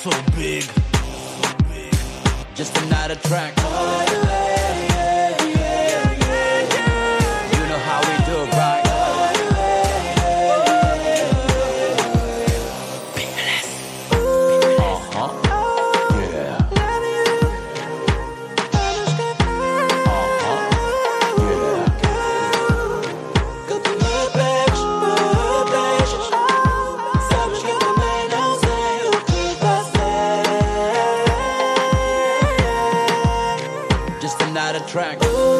So big. Just another track. You know how we do, right? Track.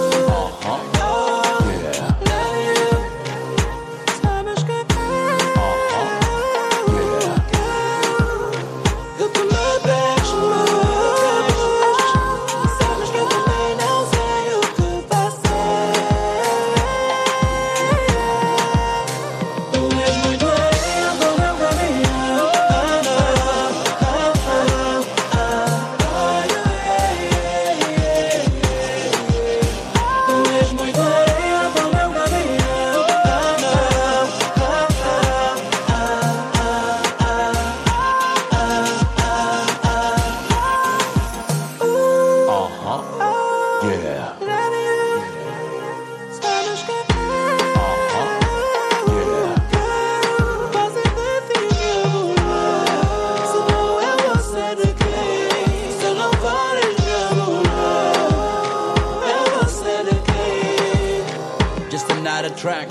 Track.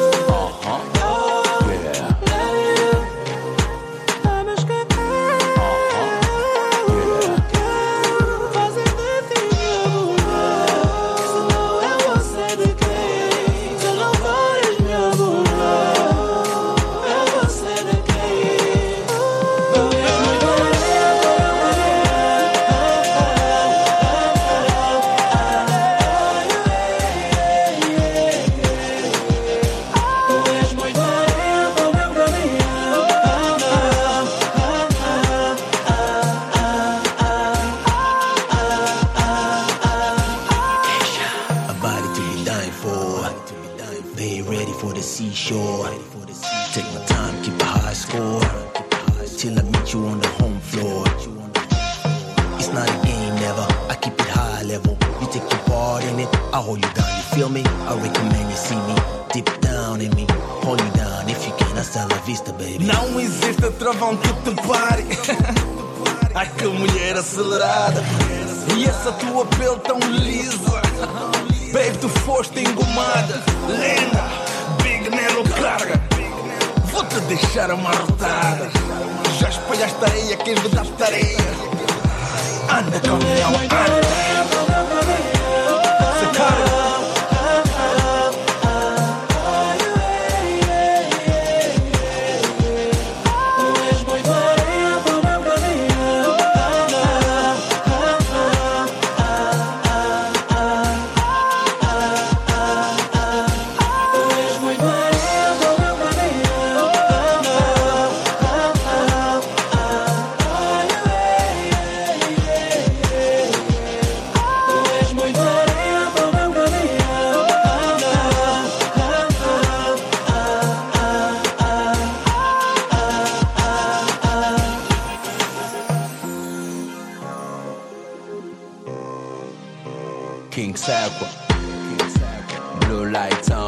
Seashore. Take my time, keep a high score till I meet you on the home floor. It's not a game, never. I keep it high level. You take your part in it, I hold you down. You feel me? I recommend you see me deep down in me. Hold you down if you can. Hasta la vista, baby. Não existe travão que te pare. Ai que mulher acelerada. E essa tua pele tão lisa. Baby, tu foste engomada. Lenda. Nelo carga, vou-te deixar amarrotada. Já espalhaste areia, queres vedar-te areia. Anda, caminhão, anda. Se carga. King Sakwa, Blue Lights on.